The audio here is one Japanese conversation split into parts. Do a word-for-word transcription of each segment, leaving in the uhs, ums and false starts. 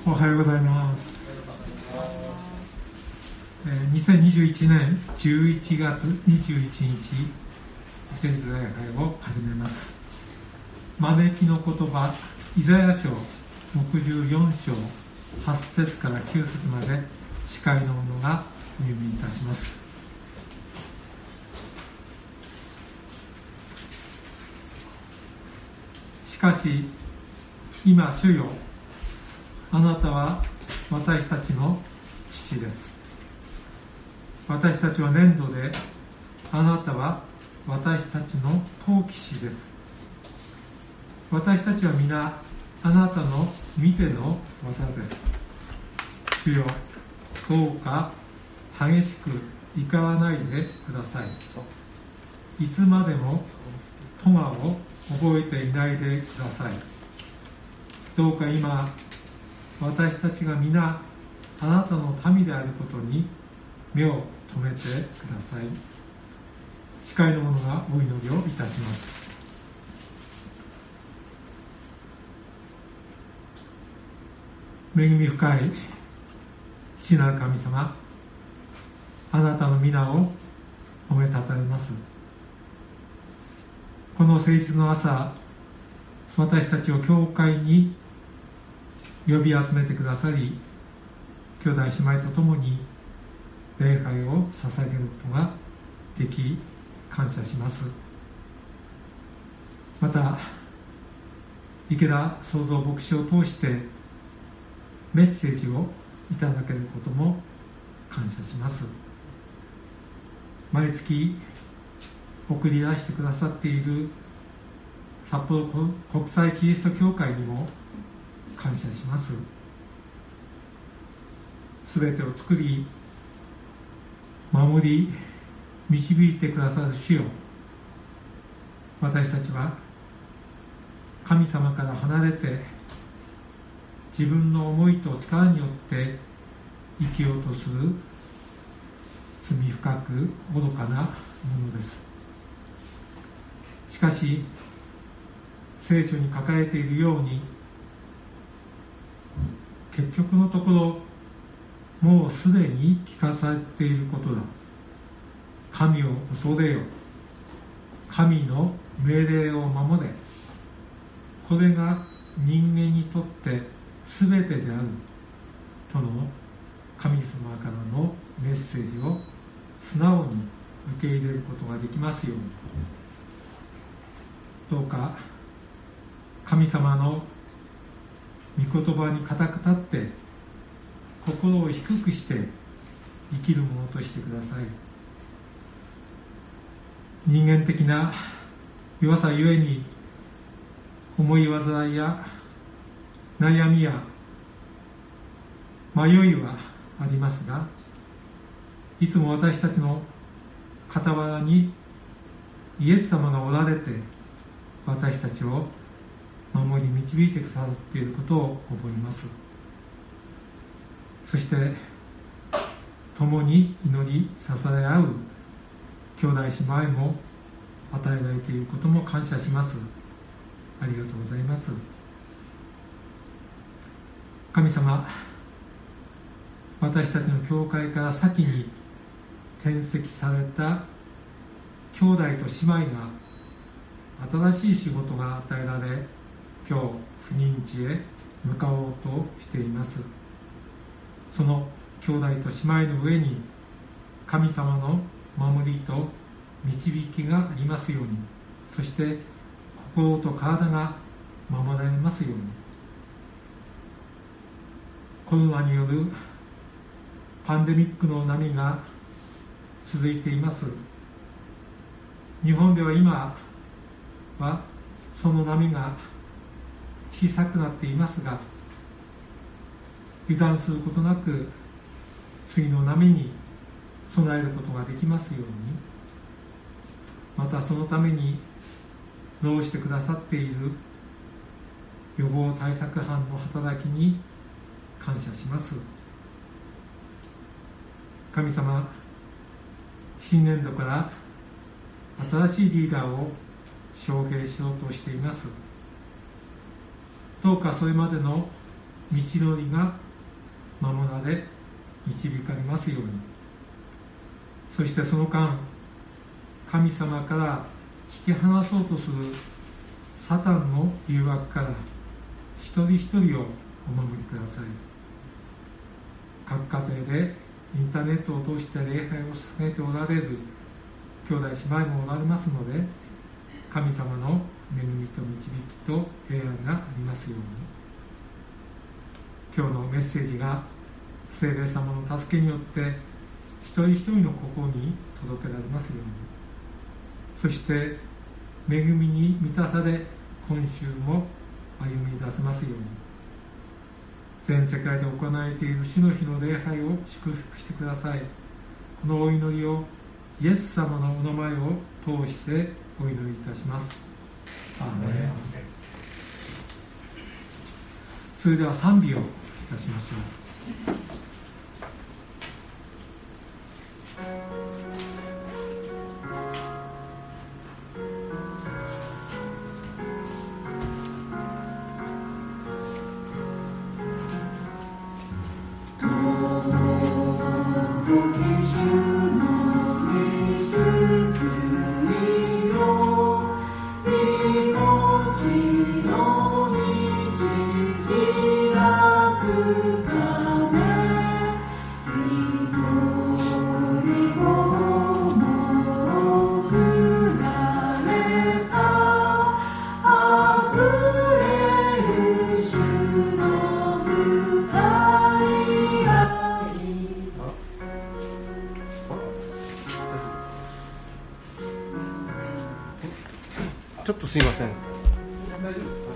おはようございます。にせんにじゅういちねんじゅういちがつにじゅういちにち、聖図礼拝を始めます。招きの言葉、イザヤ書ろくじゅうよんしょうはちせつからきゅうせつまで司会の者がお読みいたします。しかし今主よ、あなたは私たちの父です。私たちは粘土で、あなたは私たちの陶器師です。私たちは皆あなたの御手の技です。主よ、どうか激しく怒らないでください。いつまでも咎を覚えていないでください。どうか今私たちが皆あなたの民であることに目を留めてください。司会の者がお祈りをいたします。恵み深い父なる神様、あなたの皆を褒めたたえます。この誠実の朝、私たちを教会に呼び集めてくださり、兄弟姉妹と共に礼拝を捧げることができ感謝します。また池田創造牧師を通してメッセージをいただけることも感謝します。毎月送り出してくださっている札幌国際キリスト教会にも感謝します。すべてを作り守り導いてくださる主よ、私たちは神様から離れて自分の思いと力によって生きようとする罪深く愚かなものです。しかし聖書に書かれているように、結局のところもうすでに聞かされていることだ。神を恐れよ、神の命令を守れ、これが人間にとって全てであるとの神様からのメッセージを素直に受け入れることができますように、どうか神様の御言葉に固く立って心を低くして生きるものとしてください。人間的な弱さゆえに思い煩いや悩みや迷いはありますが、いつも私たちの傍らにイエス様がおられて私たちを守り導いてくださっていることを覚えます。そして共に祈り支え合う兄弟姉妹も与えられていることも感謝します。ありがとうございます。神様、私たちの教会から先に転籍された兄弟と姉妹が新しい仕事が与えられ、今日不妊地へ向かおうとしています。その兄弟と姉妹の上に神様の守りと導きがありますように、そして心と体が守られますように。コロナによるパンデミックの波が続いています。日本では今はその波が小さくなっていますが、油断することなく次の波に備えることができますように、またそのために労してくださっている予防対策班の働きに感謝します。神様、新年度から新しいリーダーを招聘しようとしています。どうかそれまでの道のりが間もなで導かれますように。そしてその間、神様から引き離そうとするサタンの誘惑から一人一人をお守りください。各家庭でインターネットを通して礼拝を捧げておられる兄弟姉妹もおられますので、神様の恵みと導きと平安がありますように。今日のメッセージが聖霊様の助けによって一人一人の心に届けられますように。そして恵みに満たされ、今週も歩み出せますように。全世界で行われている主の日の礼拝を祝福してください。このお祈りをイエス様のお名前を通してお祈りいたします。アーメン。それでは賛美をいたしましょう。 ちょっとすいません。 大丈夫ですか？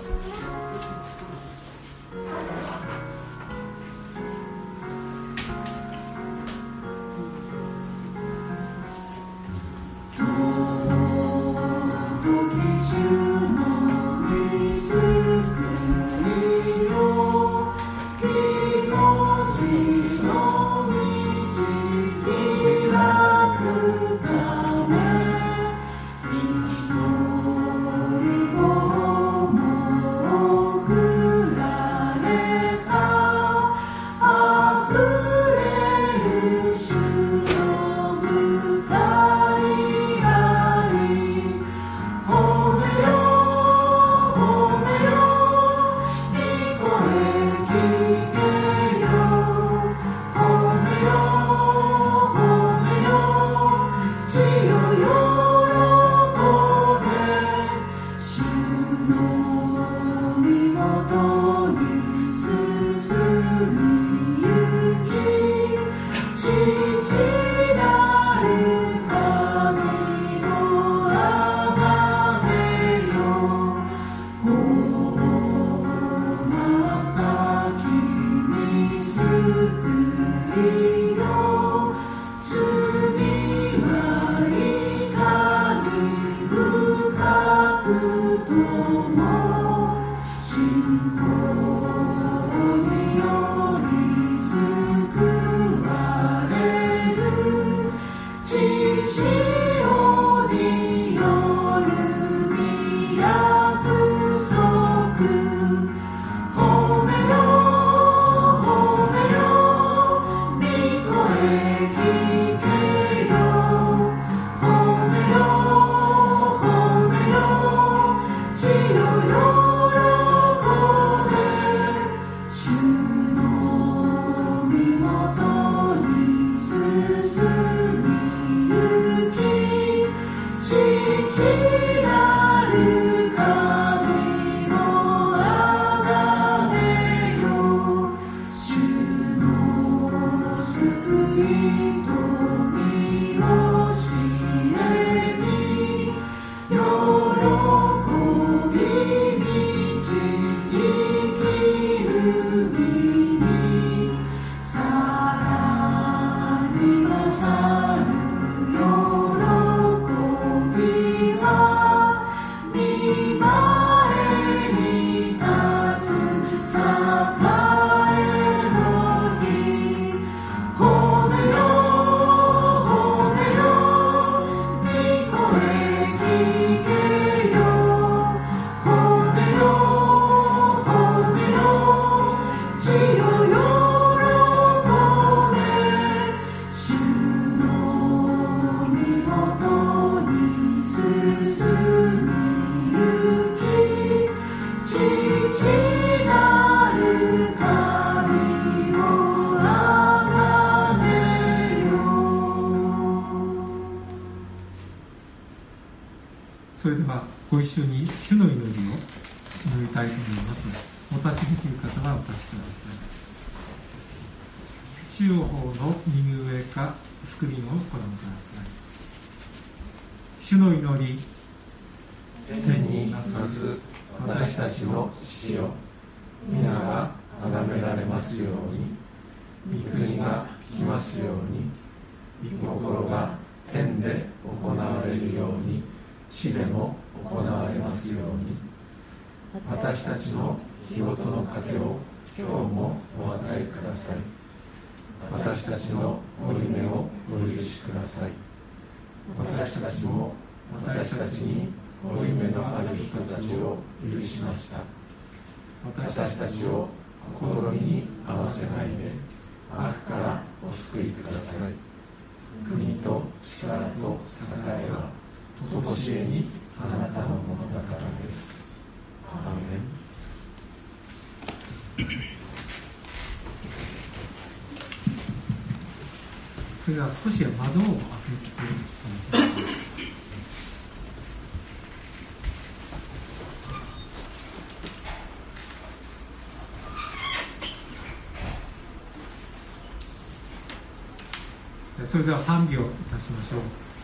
主ご一緒に主の祈りを祈りたいと思います。お立ちできる方はお立ちください。主予報の右上かスクリーンをご覧ください。主の祈り。 天にいます私たちの父よ、皆が崇められますように、御国が来ますように、御心が天で行われるように地でも行われますように。私たちの日ごとの糧を今日もお与えください。私たちの負い目をお許しください。私たちも私たちに負い目のある人たちを許しました。私たちを試みに合わせないで悪からお救いください。国と力と栄えはとこしえにあなたのものだからです。アーメン。 それでは少し窓を開けていただきます。それでは賛美をいたしましょう。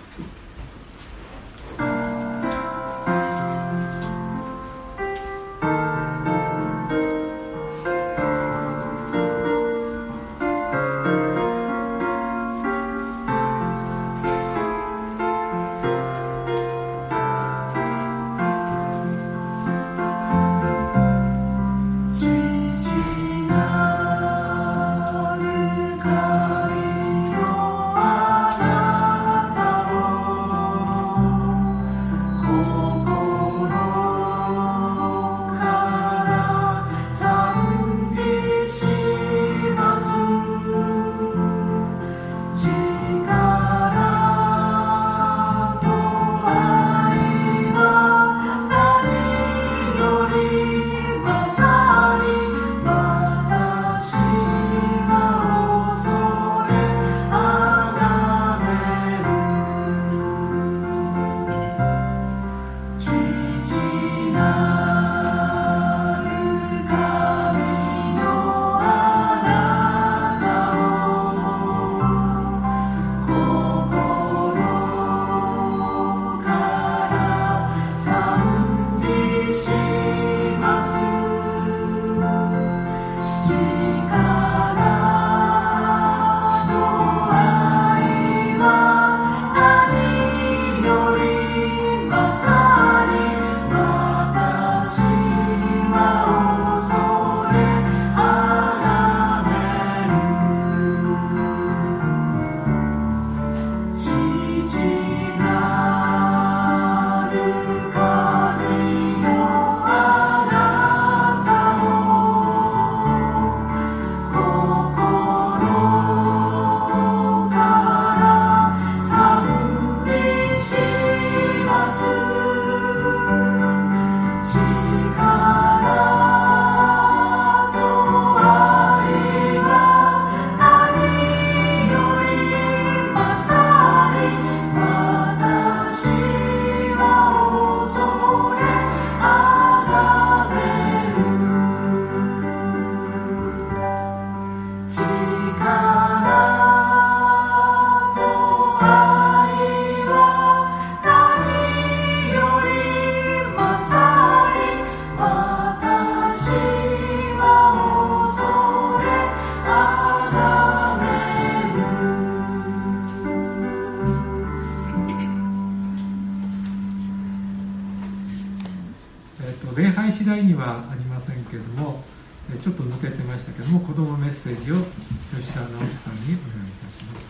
礼拝次第にはありませんけれども、ちょっと抜けてましたけれども、子どもメッセージを吉田直樹さんにお願いいたします。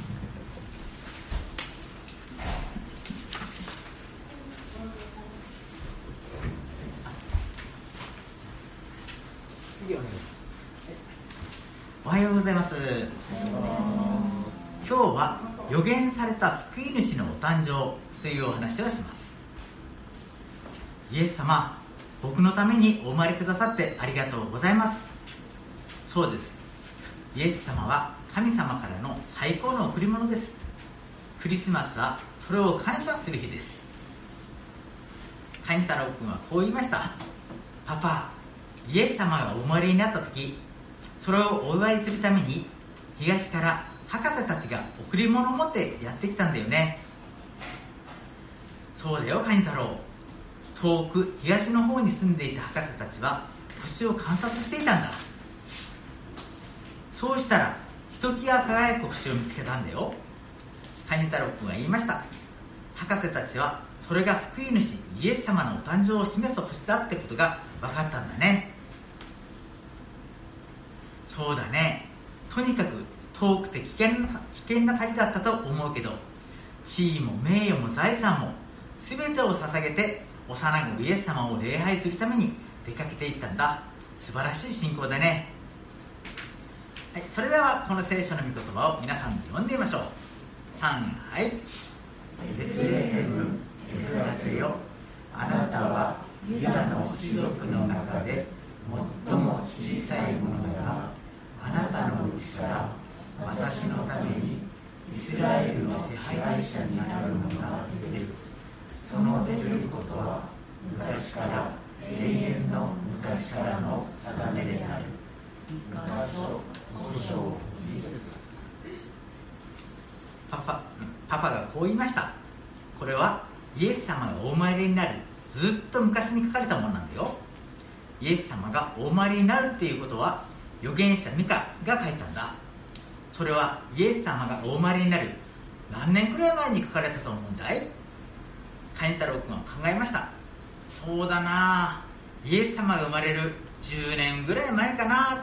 おはようございます。今日は予言された救い主のお誕生というお話をします。イエス様、僕のためにお生まれくださってありがとうございます。そうです。イエス様は神様からの最高の贈り物です。クリスマスはそれを感謝する日です。 カニ太郎くんはこう言いました。パパ、イエス様がお生まれになった時、それをお祝いするために東から博士たちが贈り物を持ってやってきたんだよね。そうだよカニ太郎、遠く東の方に住んでいた博士たちは星を観察していたんだ。そうしたらひときわ輝く星を見つけたんだよ。カニ太郎くんは言いました。博士たちはそれが救い主イエス様のお誕生を示す星だってことが分かったんだね。そうだね、とにかく遠くて危険な、危険な旅だったと思うけど、地位も名誉も財産も全てを捧げて幼子イエス様を礼拝するために出かけていったんだ。素晴らしい信仰だね。はい、それではこの聖書の御言葉を皆さんで読んでみましょう。さん、はい。 ベツレヘム、エフラテよ、あなたはユダの種族の中で最も小さいものだが、あなたのうちから私のためにイスラエルの支配者になる者が出る。その出ることは昔から永遠の昔からの定めである。昔と五章二節。 パパ、パパがこう言いました。これはイエス様がお生まれになるずっと昔に書かれたものなんだよ。イエス様がお生まれになるっていうことは預言者ミカが書いたんだ。それはイエス様がお生まれになる何年くらい前に書かれたと思うんだい？カニ太郎くんは考えました。そうだな、イエス様が生まれるじゅうねんぐらい前かなって。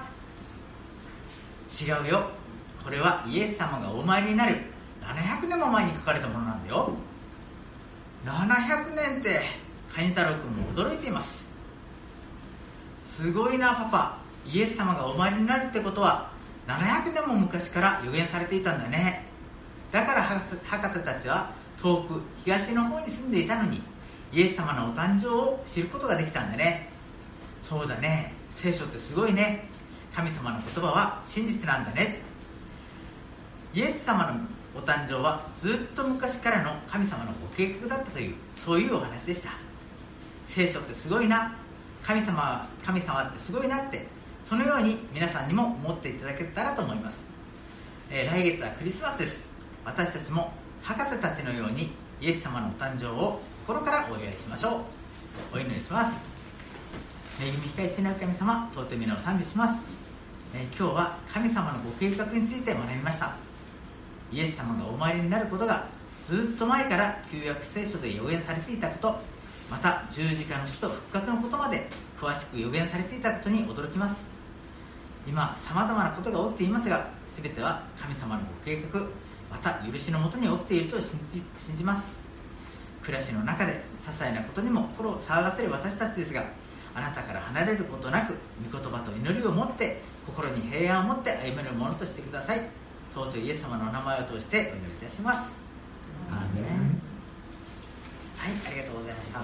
違うよ、これはイエス様がお生まれになるななひゃくねんも前に書かれたものなんだよ。ななひゃくねんってカニ太郎くんも驚いています。すごいなパパ、イエス様がお生まれになるってことはななひゃくねんも昔から予言されていたんだね。だから博士たちは遠く東の方に住んでいたのにイエス様のお誕生を知ることができたんだね。そうだね、聖書ってすごいね。神様の言葉は真実なんだね。イエス様のお誕生はずっと昔からの神様のご計画だったという、そういうお話でした。聖書ってすごいな、神様は神様ってすごいなって、そのように皆さんにも思っていただけたらと思います。えー、来月はクリスマスです。私たちも博士たちのようにイエス様のお誕生を心からお祝いしましょう。お祈りします。恵み深い地なる神様、尊い皆を賛美します。えー、今日は神様のご計画について学びました。イエス様がお参りになることがずっと前から旧約聖書で予言されていたこと、また十字架の死と復活のことまで詳しく予言されていたことに驚きます。今さまざまなことが起きていますが、全ては神様のご計画、また許しのもとに起きていると信じ、信じます。暮らしの中で些細なことにも心を騒がせる私たちですが、あなたから離れることなく御言葉と祈りを持って心に平安を持って歩めるものとしてください。尊いイエス様のお名前を通してお祈りいたします。アーメン。はい、ありがとうございました。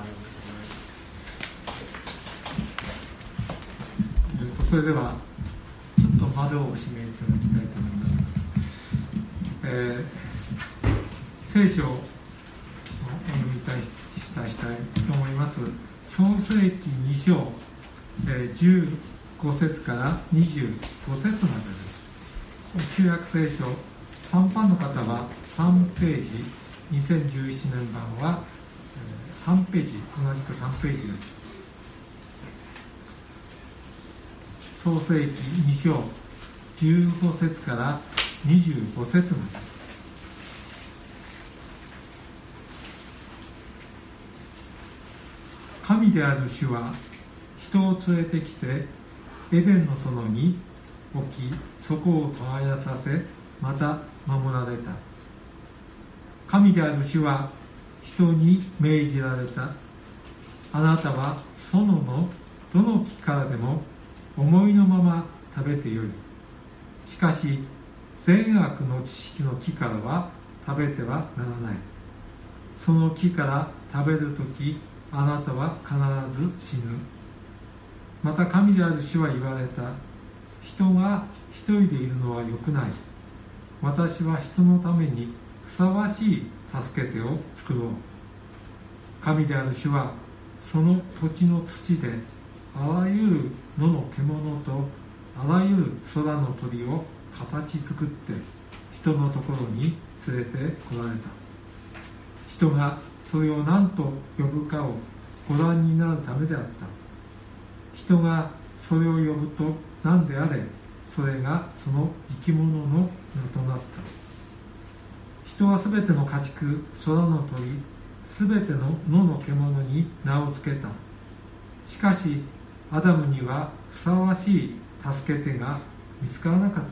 それではちょっと窓を閉めていただきたいと思います。えー、聖書をお読みいたしたいと思います。創世記に章、えー、じゅうご節からにじゅうご節までです。旧約聖書さん版の方はさんページ、にせんじゅういちねん版はさんページ、同じくさんページです。創世記に章じゅうご節からにじゅうご節まで。神である主は人を連れてきてエデンの園に置き、そこを耕させ、また守られた。神である主は人に命じられた。あなたは園のどの木からでも思いのまま食べてよい。しかし善悪の知識の木からは食べてはならない。その木から食べるとき、あなたは必ず死ぬ。また神である主は言われた。人が一人でいるのは良くない。私は人のためにふさわしい助け手を作ろう。神である主はその土地の土であらゆる野の獣とあらゆる空の鳥を形作って人のところに連れて来られた。人がそれを何と呼ぶかをご覧になるためであった。人がそれを呼ぶと何であれ、それがその生き物の名となった。人はすべての家畜、空の鳥、すべての野の獣に名を付けた。しかしアダムにはふさわしい助け手が見つからなかった。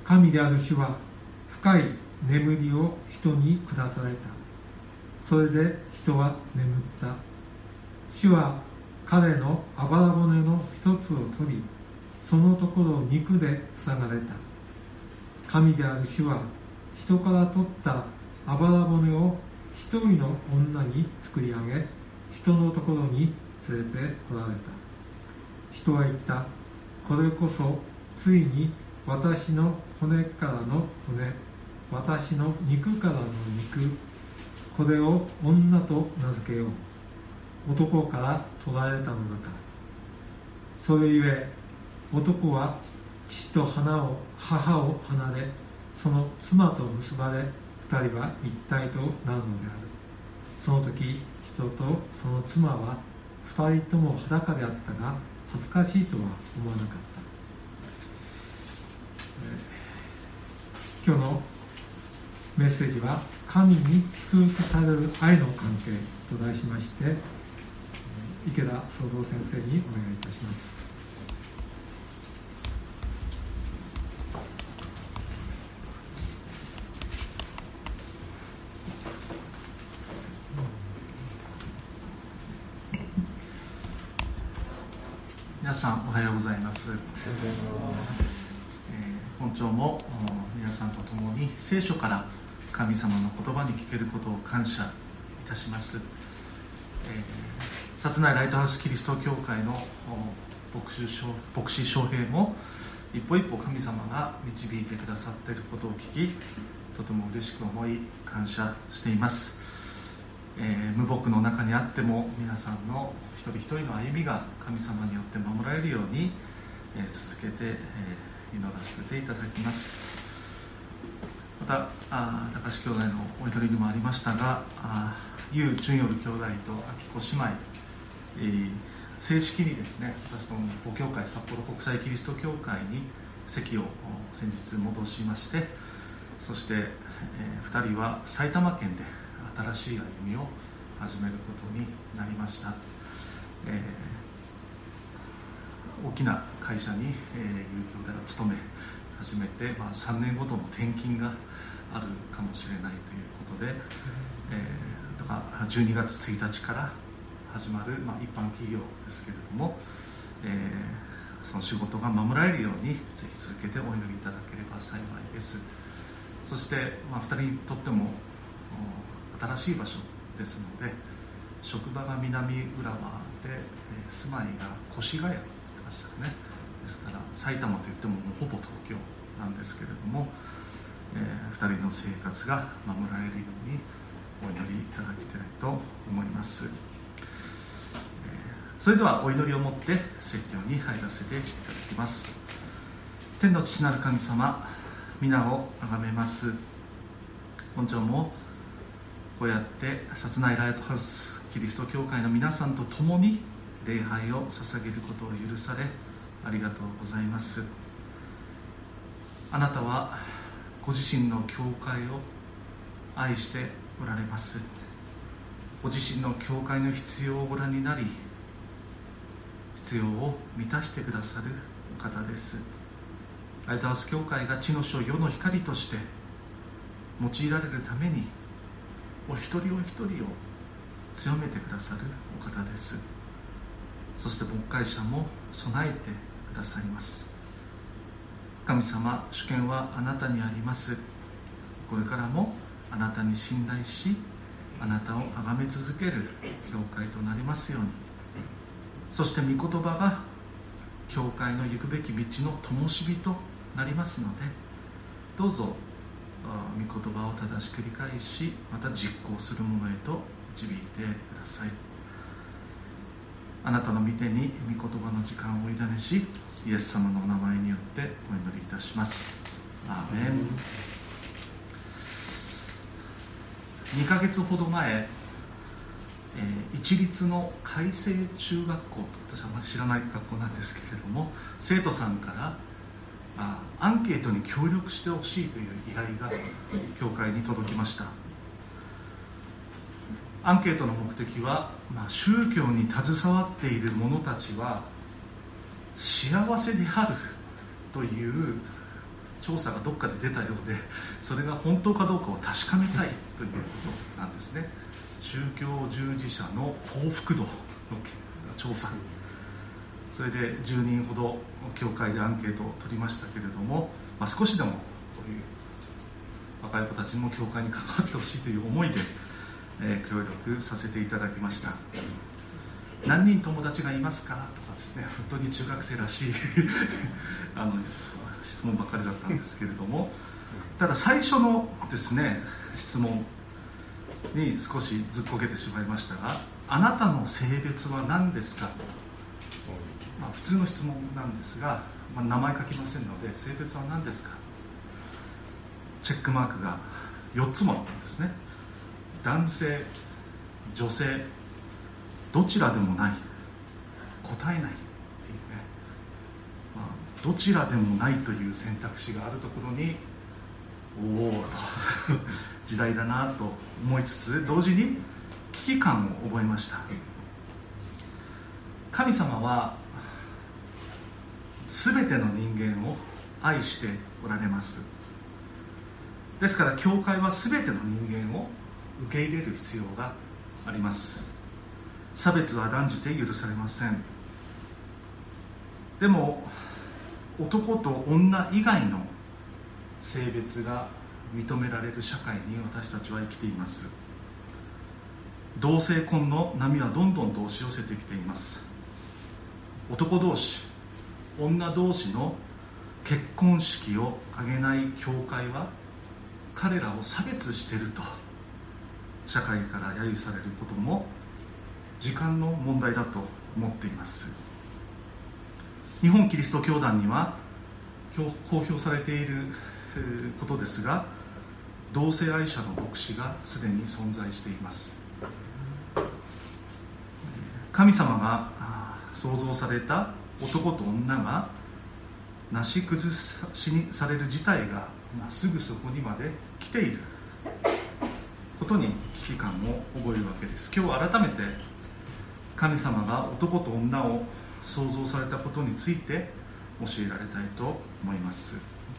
神である主は深い眠りを人に下された。それで人は眠った。主は彼のあばら骨の一つを取り、そのところを肉で塞がれた。神である主は人から取ったあばら骨を一人の女に作り上げ、人のところに連れて来られた。人は言った。これこそついに私の骨からの骨、私の肉からの肉、これを女と名付けよう。男から取られたのだから。それゆえ男は父と花を母を離れ、その妻と結ばれ、二人は一体となるのである。その時人とその妻は二人とも裸であったが、恥ずかしいとは思わなかった。今日のメッセージは神に祝福される愛の関係と題しまして、池田創造先生にお願いいたします。 皆さんおはようございます。えー、本朝も皆さんと共に聖書から神様の言葉に聞けることを感謝いたします。えー、薩内ライトハウスキリスト教会の牧師牧師翔平も一歩一歩神様が導いてくださっていることを聞き、とても嬉しく思い感謝しています。えー、無牧の中にあっても皆さんの一人一人の歩みが神様によって守られるように、えー、続けて、えー、祈らせていただきます。またあ高橋兄弟のお祈りにもありましたが、ユウ・チュンヨル兄弟とアキコ姉妹、えー、正式にですね、私ども母教会札幌国際キリスト教会に籍を先日戻しまして、そして、えー、ふたりは埼玉県で新しい歩みを始めることになりました。えー、大きな会社に、えー、有給から勤め始めて、まあ、さんねんごとの転勤があるかもしれないということで、えー、だからじゅうにがつついたちから始まる、まあ、一般企業ですけれども、えー、その仕事が守られるようにぜひ続けてお祈りいただければ幸いです。そして、まあ、ふたりにとっても新しい場所ですので、職場が南浦和で、えー、住まいが越谷って言ってましたね。ですから埼玉といってももうほぼ東京なんですけれども、えー、ふたりの生活が守られるようにお祈りいただきたいと思います。えー、それではお祈りをもって説教に入らせていただきます。天の父なる神様、皆をあがめます。本朝もこうやって薩内ライトハウスキリスト教会の皆さんと共に礼拝を捧げることを許されありがとうございます。あなたはご自身の教会を愛しておられます。ご自身の教会の必要をご覧になり、必要を満たしてくださるお方です。ライトハウス教会が地の書世の光として用いられるために、お一人お一人を強めてくださるお方です。そして牧会者も備えてくださいます。神様、主権はあなたにあります。これからもあなたに信頼し、あなたを崇め続ける教会となりますように。そして御言葉が教会の行くべき道の灯火となりますので、どうぞ御言葉を正しく理解し、また実行するものへと導いてください。あなたの御手に御言葉の時間をお委ねし、イエス様のお名前によってお祈りいたします。アーメン。にかげつほど前、えー、一律の開成中学校と、私はあまり知らない学校なんですけれども、生徒さんからあアンケートに協力してほしいという依頼が教会に届きました。アンケートの目的は、まあ、宗教に携わっている者たちは幸せであるという調査がどっかで出たようで、それが本当かどうかを確かめたいということなんですね。宗教従事者の幸福度の調査、それでじゅうにんほど教会でアンケートを取りましたけれども、まあ、少しでもこういう若い子たちにも教会に関わってほしいという思いでえー、協力させていただきました。何人友達がいますかとかですね、本当に中学生らしいあの質問ばかりだったんですけれども、ただ最初のですね質問に少しずっこけてしまいましたが、あなたの性別は何ですか、まあ、普通の質問なんですが、まあ、名前書きませんので、性別は何ですか、チェックマークがよっつもあったんですね。男性、女性、どちらでもない、答えないっていうね、まあ、どちらでもないという選択肢があるところに、おお時代だなと思いつつ、同時に危機感を覚えました。神様は全ての人間を愛しておられます。ですから教会は全ての人間を受け入れる必要があります。差別は断じて許されません。でも男と女以外の性別が認められる社会に私たちは生きています。同性婚の波はどんどんと押し寄せてきています。男同士、女同士の結婚式を挙げない教会は彼らを差別していると社会から揶揄されることも時間の問題だと思っています。日本キリスト教団には公表されていることですが、同性愛者の牧師がすでに存在しています。神様が創造された男と女がなし崩しにされる事態がすぐそこにまで来ていることに危機感を覚えるわけです。今日改めて神様が男と女を創造されたことについて教えられたいと思います。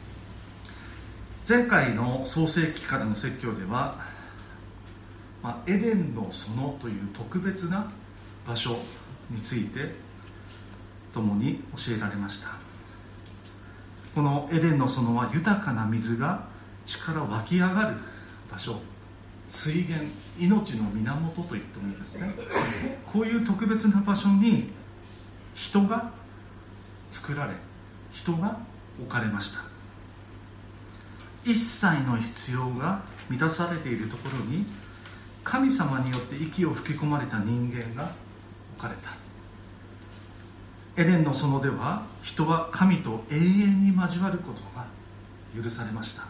前回の創世記からの説教では、まあ、エデンの園という特別な場所について共に教えられました。このエデンの園は豊かな水が地から湧き上がる場所、水源、命の源と言ってもいいですね。こういう特別な場所に人が作られ、人が置かれました。一切の必要が満たされているところに神様によって息を吹き込まれた人間が置かれた。エデンの園では人は神と永遠に交わることが許されました。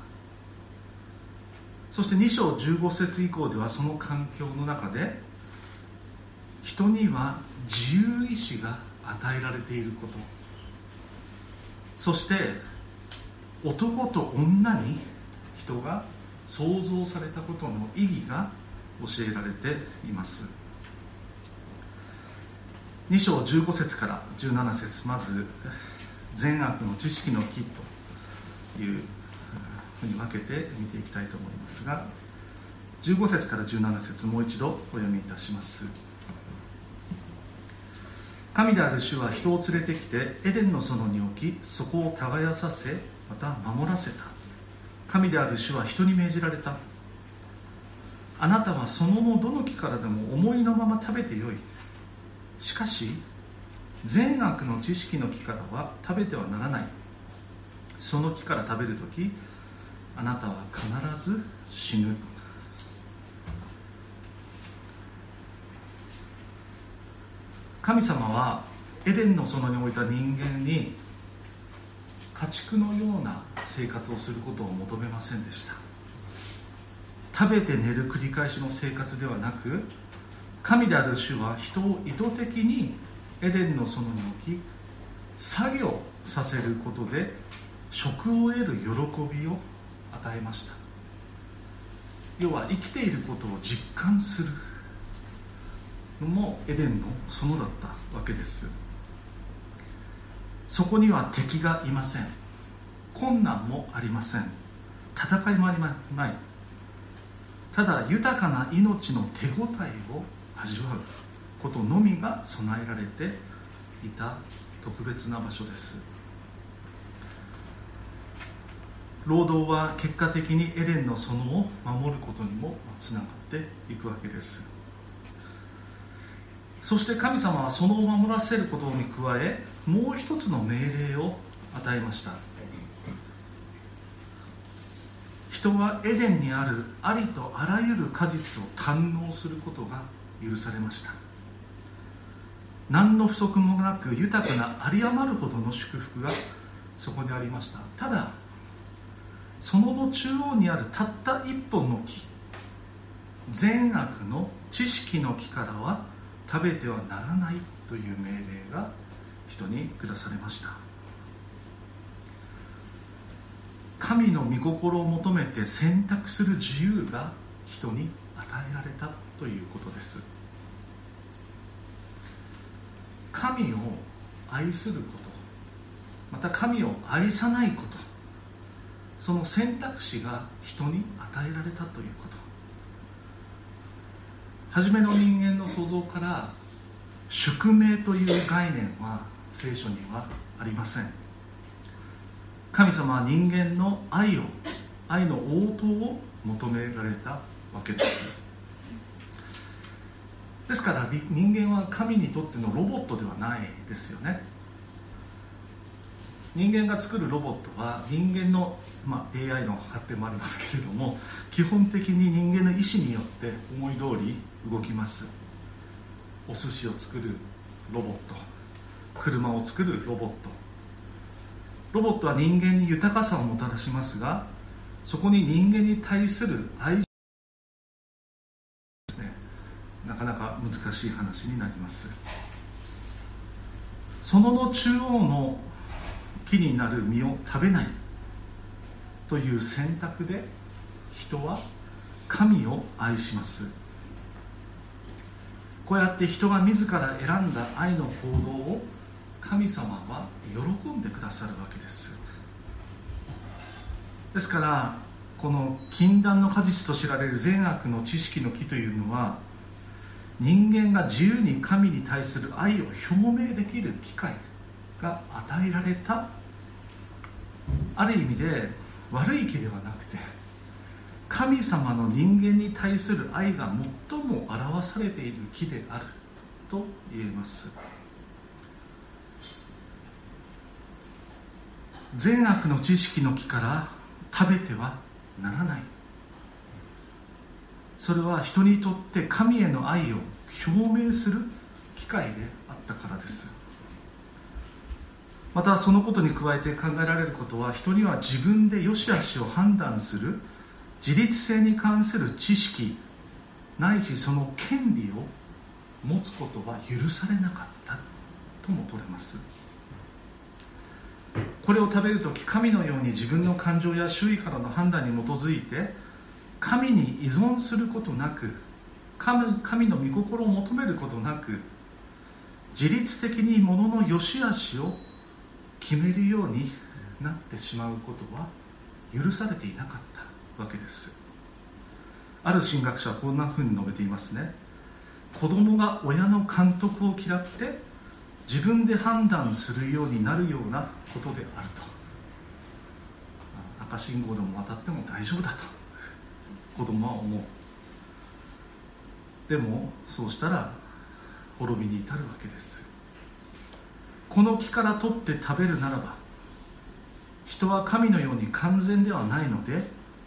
そしてに章じゅうご節以降ではその環境の中で人には自由意志が与えられていること、そして男と女に人が創造されたことの意義が教えられています。に章じゅうご節からじゅうなな節、まず善悪の知識の木というふうに分けて見ていきたいと思いますが、じゅうご節からじゅうなな節、もう一度お読みいたします。神である主は人を連れてきてエデンの園に置き、そこを耕させ、また守らせた。神である主は人に命じられた。あなたは園のどの木からでも思いのまま食べてよい。しかし善悪の知識の木からは食べてはならない。その木から食べるときあなたは必ず死ぬ。 神様はエデンの園に置いた人間に家畜のような生活をすることを求めませんでした。食べて寝る繰り返しの生活ではなく、神である主は人を意図的にエデンの園に置き、作業させることで食を得る喜びを与えました。要は生きていることを実感するのもエデンの園だったわけです。そこには敵がいません。困難もありません。戦いもありまない。ただ豊かな命の手応えを味わうことのみが備えられていた特別な場所です。労働は結果的にエデンの園を守ることにもつながっていくわけです。そして神様は園を守らせることに加え、もう一つの命令を与えました。人はエデンにあるありとあらゆる果実を堪能することが許されました。何の不足もなく豊かな有り余るほどの祝福がそこにありました。ただ園の中央にあるたった一本の木、善悪の知識の木からは食べてはならないという命令が人に下されました。神の御心を求めて選択する自由が人に与えられたということです。神を愛すること、また神を愛さないこと、その選択肢が人に与えられたということ。初めの人間の創造から宿命という概念は聖書にはありません。神様は人間の愛を、愛の応答を求められたわけです。ですから人間は神にとってのロボットではないですよね。人間が作るロボットは人間の、まあ、エーアイ の発展もありますけれども、基本的に人間の意思によって思い通り動きます。お寿司を作るロボット、車を作るロボット、ロボットは人間に豊かさをもたらしますが、そこに人間に対する愛情ですね、なかなか難しい話になります。園の中央の木になる実を食べないという選択で人は神を愛します。こうやって人が自ら選んだ愛の行動を神様は喜んでくださるわけです。ですからこの禁断の果実と知られる善悪の知識の木というのは、人間が自由に神に対する愛を表明できる機会が与えられた、ある意味で悪い木ではなくて神様の人間に対する愛が最も表されている木であると言えます。善悪の知識の木から食べてはならない、それは人にとって神への愛を表明する機会であったからです。またそのことに加えて考えられることは、人には自分で良し悪しを判断する自律性に関する知識ないしその権利を持つことは許されなかったとも取れます。これを食べるとき、神のように自分の感情や周囲からの判断に基づいて神に依存することなく、 神, 神の御心を求めることなく、自律的に物の良し悪しを決めるようになってしまうことは許されていなかったわけです。ある神学者はこんなふうに述べていますね。子供が親の監督を嫌って自分で判断するようになるようなことであると。赤信号でも渡っても大丈夫だと子供は思う。でもそうしたら滅びに至るわけです。この木から取って食べるならば、人は神のように完全ではないので、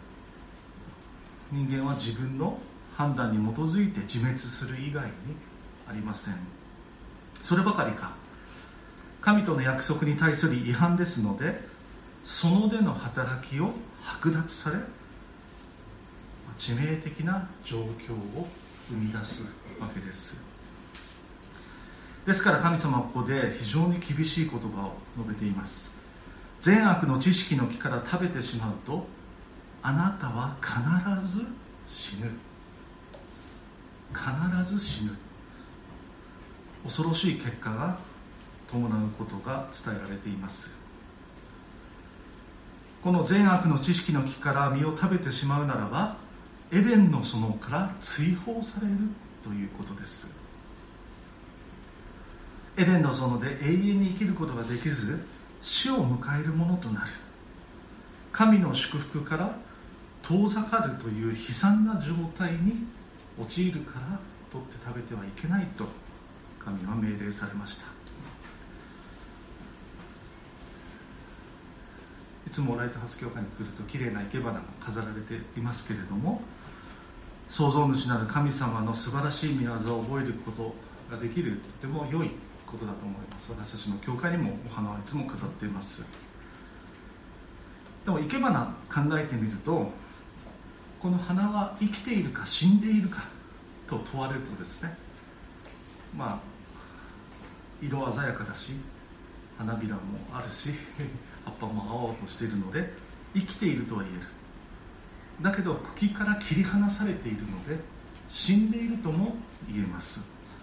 人間は自分の判断に基づいて自滅する以外にありません。 そればかりか、神との約束に対する違反ですので、その手の働きを剥奪され、致命的な状況を生み出すわけです。ですから神様はここで非常に厳しい言葉を述べています。善悪の知識の木から食べてしまうと、あなたは必ず死ぬ。必ず死ぬ。恐ろしい結果が伴うことが伝えられています。この善悪の知識の木から実を食べてしまうならば、エデンの園から追放されるということです。エデンの園で永遠に生きることができず、死を迎えるものとなる。神の祝福から遠ざかるという悲惨な状態に陥るから取って食べてはいけないと神は命令されました。いつもライトハウス教会に来るときれいな生け花が飾られていますけれども、創造主なる神様の素晴らしい御業を覚えることができる、とても良いことだと思います。私たちの教会にもお花はいつも飾っています。でも生け花考えてみると、この花は生きているか死んでいるかと問われるとですね、まあ色鮮やかだし、花びらもあるし、葉っぱも青々としているので生きているとは言える。だけど茎から切り離されているので死んでいるとも言えます。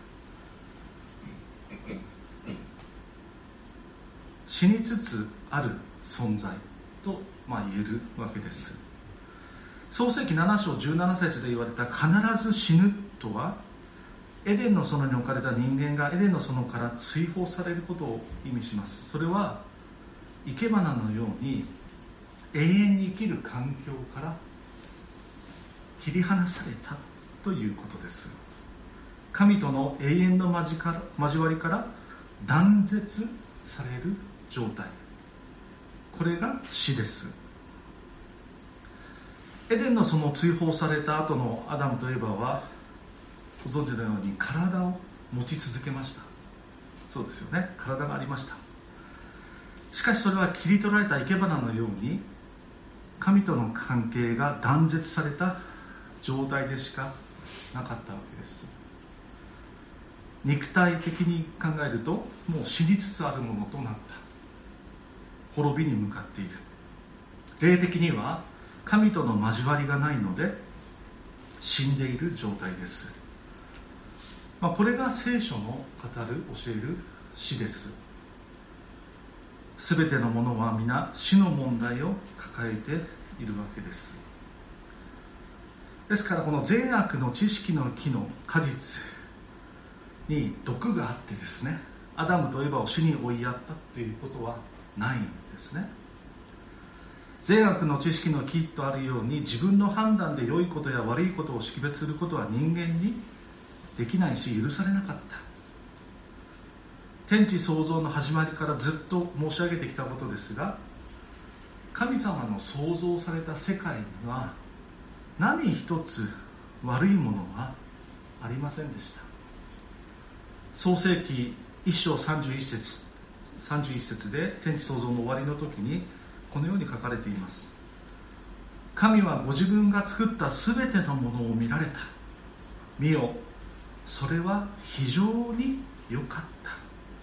死につつある存在と、まあ、言えるわけです。創世記なな章じゅうなな節で言われた必ず死ぬとは、エデンの園に置かれた人間がエデンの園から追放されることを意味します。それは生け花のように永遠に生きる環境から切り離されたということです。神との永遠の交わりから断絶される状態、これが死です。エデンの園を追放された後のアダムとエバは、ご存知のように体を持ち続けました。そうですよね、体がありました。しかしそれは切り取られた生け花のように、神との関係が断絶された状態でしかなかったわけです。肉体的に考えると、もう死につつあるものとなった。滅びに向かっている。霊的には神との交わりがないので死んでいる状態です。まあ、これが聖書の語る、教える死です。すべてのものは皆死の問題を抱えているわけです。ですからこの善悪の知識の木の果実に毒があってですね、アダムとエバを死に追いやったということはないんですね。善悪の知識の木とあるように、自分の判断で良いことや悪いことを識別することは人間にできないし許されなかった。天地創造の始まりからずっと申し上げてきたことですが、神様の創造された世界には何一つ悪いものはありませんでした。創世記いち章さんじゅういち節さんじゅういち節で天地創造の終わりの時にこのように書かれています。神はご自分が作ったすべてのものを見られた。見よ、それは非常に良かった。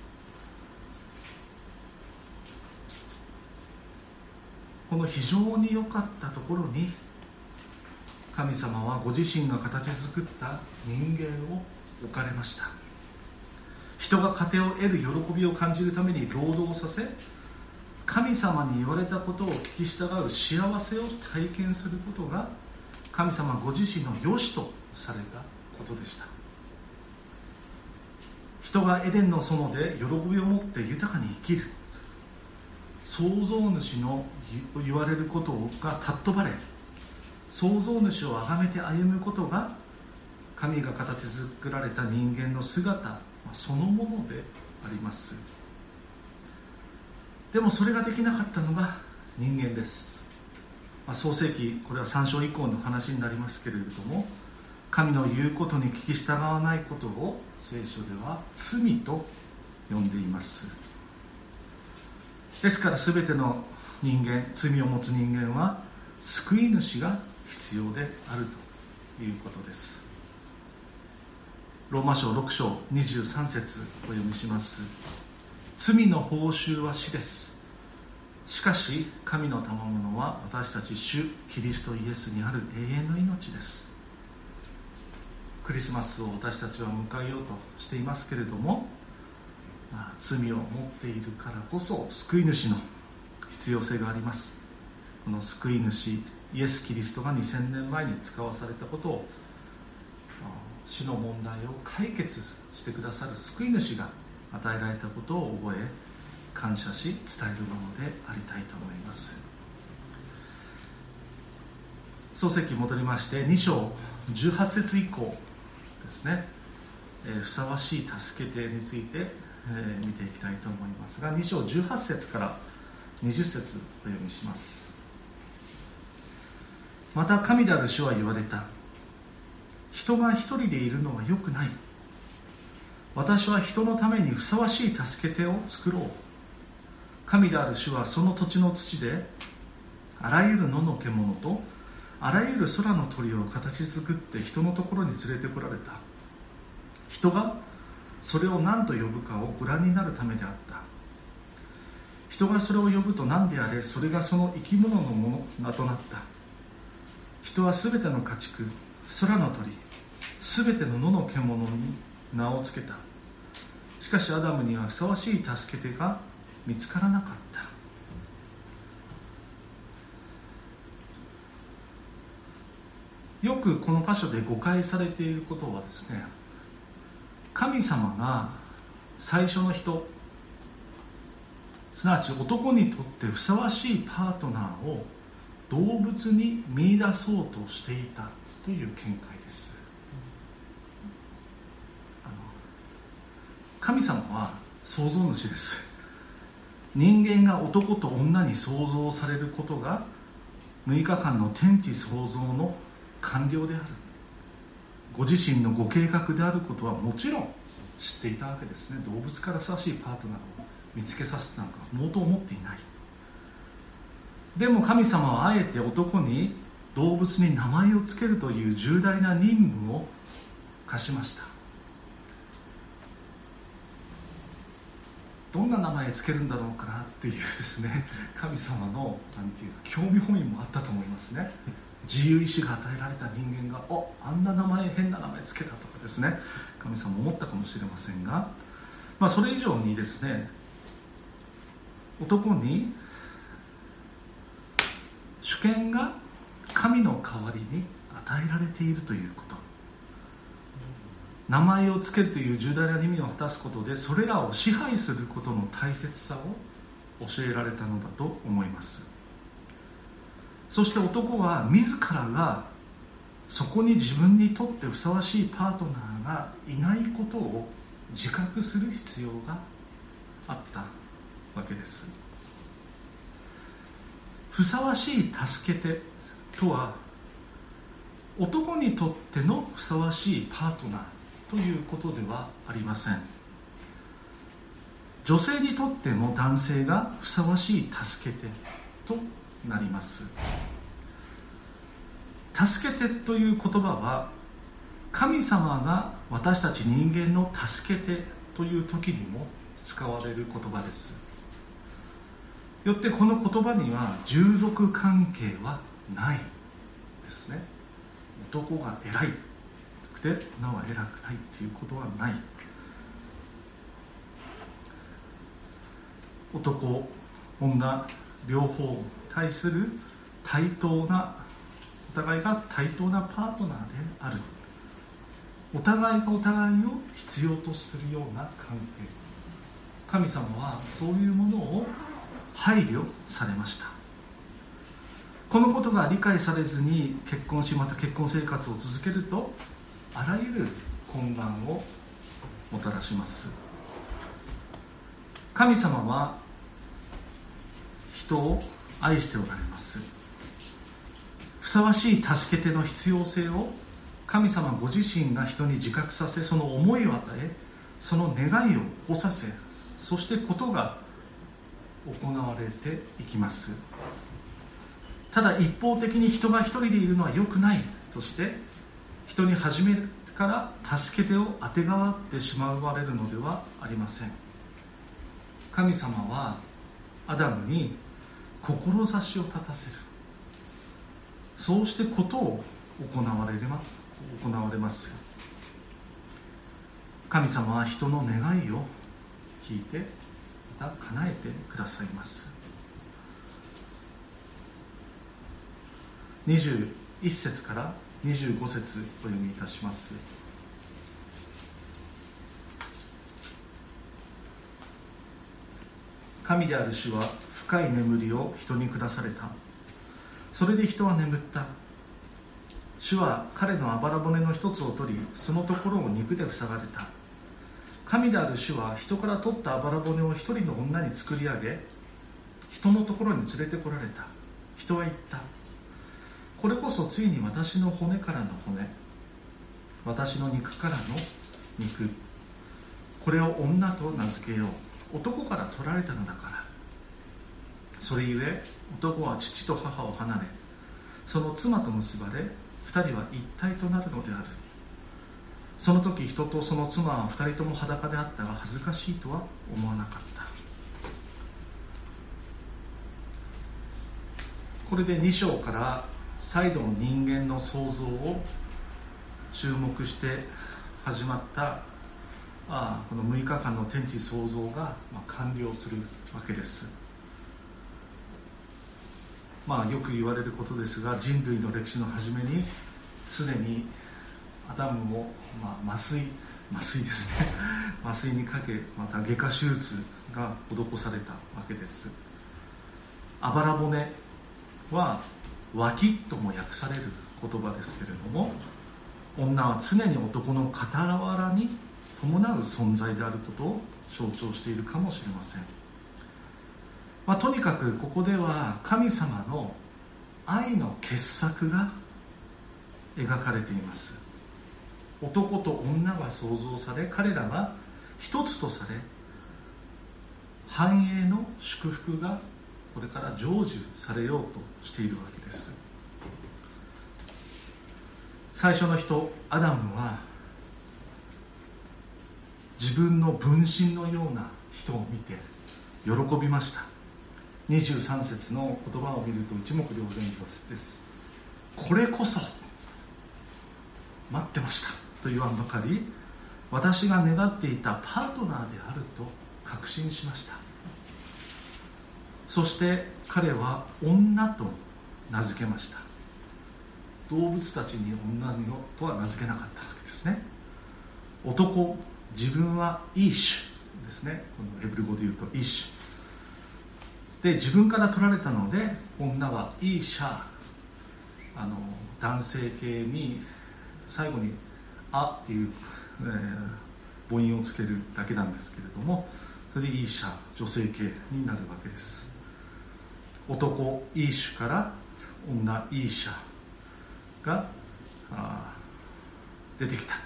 この非常に良かったところに、神様はご自身が形作った人間を置かれました。人が糧を得る喜びを感じるために労働させ、神様に言われたことを聞き従う幸せを体験することが神様ご自身の良しとされたことでした。人がエデンの園で喜びを持って豊かに生きる、創造主の言われることが尊ばれ、創造主を崇めて歩むことが神が形作られた人間の姿そのものであります。でもそれができなかったのが人間です。まあ、創世記、これはさん章以降の話になりますけれども、神の言うことに聞き従わないことを聖書では罪と呼んでいます。ですから全ての人間、罪を持つ人間は救い主が必要であるということです。ローマ書ろく章にじゅうさん節お読みします。罪の報酬は死です。しかし神の賜物は私たち主キリストイエスにある永遠の命です。クリスマスを私たちは迎えようとしていますけれども、まあ、罪を持っているからこそ救い主の必要性があります。この救い主イエス・キリストがにせんねんまえに使わされたことを、死の問題を解決してくださる救い主が与えられたことを覚え、感謝し伝えるものでありたいと思います。創世記戻りましてに章じゅうはち節以降ですね、えー、ふさわしい助け手について、えー、見ていきたいと思いますが、に章じゅうはち節からにじゅう節お読みします。また神である主は言われた。人が一人でいるのは良くない。私は人のためにふさわしい助け手を作ろう。神である主はその土地の土であらゆる野の獣とあらゆる空の鳥を形作って人のところに連れてこられた。人がそれを何と呼ぶかをご覧になるためであった。人がそれを呼ぶと何であれ、それがその生き物のもの名となった。人はすべての家畜、空の鳥、すべての野の獣に名を付けた。しかしアダムにはふさわしい助け手が見つからなかった。よくこの箇所で誤解されていることはですね、神様が最初の人、すなわち男にとってふさわしいパートナーを動物に見出そうとしていたという見解です。あの神様は創造主です。人間が男と女に創造されることがむいかかんの天地創造の完了である、ご自身のご計画であることはもちろん知っていたわけですね。動物からふさわしいパートナーを見つけさせたなんか毛頭思っていない。でも神様はあえて男に動物に名前を付けるという重大な任務を課しました。どんな名前を付けるんだろうかなっていうですね、神様のなんていうか興味本位もあったと思いますね。自由意志が与えられた人間がおあんな名前変な名前付けたとかですね、神様思ったかもしれませんが、まあ、それ以上にですね、男に主権が神の代わりに与えられているということ、名前を付けるという重大な意味を果たすことでそれらを支配することの大切さを教えられたのだと思います。そして男は自らがそこに自分にとってふさわしいパートナーがいないことを自覚する必要があったわけです。ふさわしい助け手とは男にとってのふさわしいパートナーということではありません。女性にとっても男性がふさわしい助け手となります。助け手という言葉は神様が私たち人間の助け手という時にも使われる言葉です。よってこの言葉には従属関係はないですね。男が偉いくて女は偉くないということはない。男女両方に対する対等な、お互いが対等なパートナーである、お互いがお互いを必要とするような関係、神様はそういうものを配慮されました。このことが理解されずに結婚し、また結婚生活を続けるとあらゆる混乱をもたらします。神様は人を愛しておられます。ふさわしい助け手の必要性を神様ご自身が人に自覚させ、その思いを与え、その願いを起こさせ、 そしてことが行われていきます。ただ一方的に人が一人でいるのは良くないとして人に初めから助け手をあてがわってしまわれるのではありません。神様はアダムに志を立たせる、そうしてことを行われれば行われます。神様は人の願いを聞いてまた叶えてくださいます。にじゅういっ節からにじゅうご節お読みいたします。神である主は深い眠りを人に下された。それで人は眠った。主は彼のあばら骨の一つを取り、そのところを肉で塞がれた。神である主は人から取ったあばら骨を一人の女に作り上げ、人のところに連れてこられた。人は言った。これこそついに私の骨からの骨、私の肉からの肉。これを女と名付けよう。男から取られたのだから。それゆえ男は父と母を離れ、その妻と結ばれ、二人は一体となるのである。その時人とその妻は二人とも裸であったが、恥ずかしいとは思わなかった。これでに章から再度の人間の創造を注目して始まったあこのむいかかんの天地創造が、まあ、完了するわけです。まあよく言われることですが、人類の歴史の初めにすでにアダムを、まあ、麻酔麻酔ですね麻酔にかけ、また外科手術が施されたわけです。あばら骨は脇とも訳される言葉ですけれども、女は常に男の傍らに伴う存在であることを象徴しているかもしれません。まあ、とにかくここでは神様の愛の傑作が描かれています。男と女が創造され、彼らが一つとされ、繁栄の祝福がこれから成就されようとしているわけです。最初の人アダムは自分の分身のような人を見て喜びました。にじゅうさん節の言葉を見ると一目瞭然です。これこそ待ってましたと言わんばかり、私が願っていたパートナーであると確信しました。そして彼は女と名付けました。動物たちに女のとは名付けなかったわけですね。男、自分はイーシュですね。このヘブル語で言うとイーシュで、自分から取られたので女はイーシャー、あの男性形に最後にあっていう、えー、母音をつけるだけなんですけれども、それでイーシャー、女性形になるわけです。男イーシュから女イーシャがあ出てきた。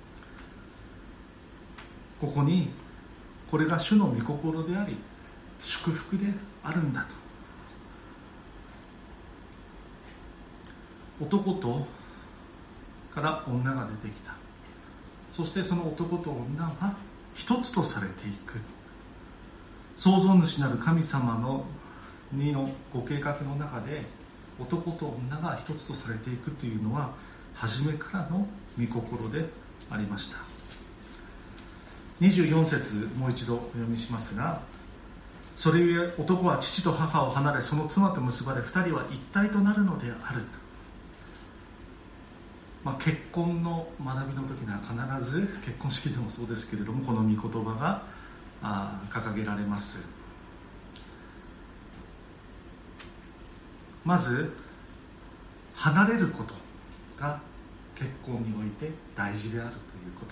ここにこれが主の御心であり祝福であるんだと。男とから女が出てきた。そしてその男と女は一つとされていく。創造主なる神様のにのご計画の中で男と女が一つとされていくというのは初めからの御心でありました。にじゅうよん節もう一度お読みしますが、それゆえ男は父と母を離れ、その妻と結ばれ、二人は一体となるのである。まあ、結婚の学びの時には必ず、結婚式でもそうですけれども、この御言葉があ掲げられます。まず離れることが結婚において大事であるということ。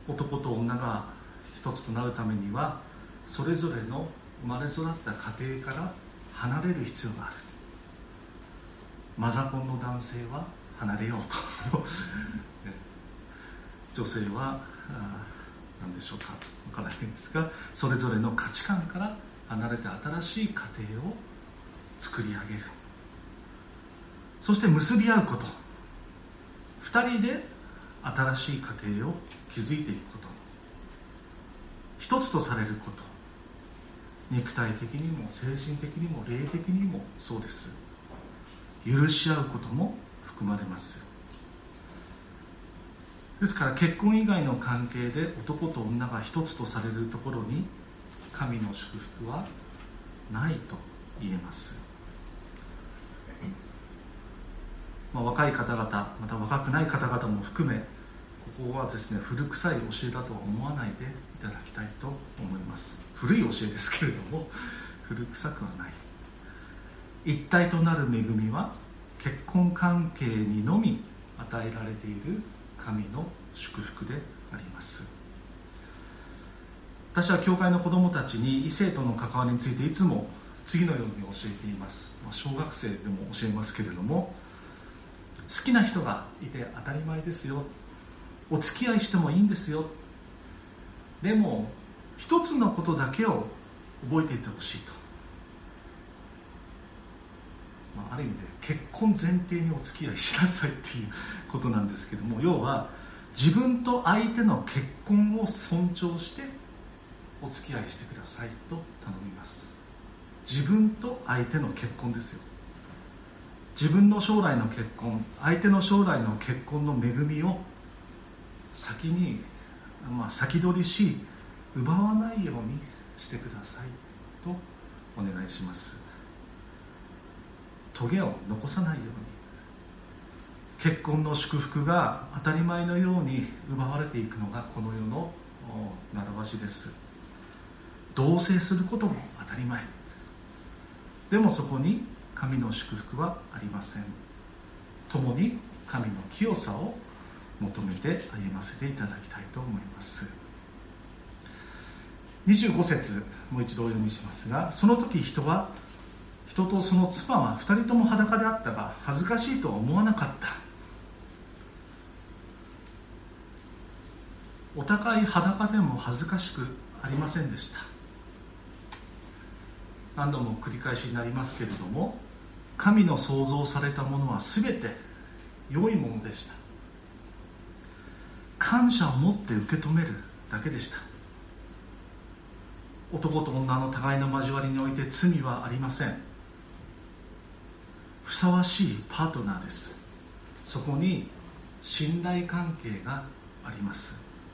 男と女が一つとなるためにはそれぞれの生まれ育った家庭から離れる必要がある。マザコンの男性は離れようと女性はなんでしょうか、わからないんですが、それぞれの価値観から離れて新しい家庭を作り上げる、そして結び合うこと、二人で新しい家庭を築いていくこと、一つとされること、肉体的にも精神的にも霊的にもそうです。許し合うことも含まれます。ですから結婚以外の関係で男と女が一つとされるところに神の祝福はないと言えます。まあ、若い方々、また若くない方々も含め、ここはですね、古臭い教えだとは思わないでいただきたいと思います。古い教えですけれども、古臭くはない。一体となる恵みは結婚関係にのみ与えられている神の祝福であります。私は教会の子どもたちに異性との関わりについていつも次のように教えています。小学生でも教えますけれども、好きな人がいて当たり前ですよ、お付き合いしてもいいんですよ、でも一つのことだけを覚えていてほしいと、まあ、ある意味で結婚前提にお付き合いしなさいっていうことなんですけども、要は自分と相手の結婚を尊重してお付き合いしてくださいと頼みます。自分と相手の結婚ですよ。自分の将来の結婚、相手の将来の結婚の恵みを先に、まあ、先取りし奪わないようにしてくださいとお願いします。トゲを残さないように、結婚の祝福が当たり前のように奪われていくのがこの世の習わしです。同棲することも当たり前。でもそこに神の祝福はありません。共に神の清さを求めて歩ませていただきたいと思います。にじゅうご節、もう一度お読みしますが、その時人は人とその妻は二人とも裸であったが恥ずかしいとは思わなかった。お互い裸でも恥ずかしくありませんでした。何度も繰り返しになりますけれども、神の創造されたものはすべて良いものでした。感謝を持って受け止めるだけでした。男と女の互いの交わりにおいて罪はありません。ふさわしいパートナーです。そこに信頼関係があります。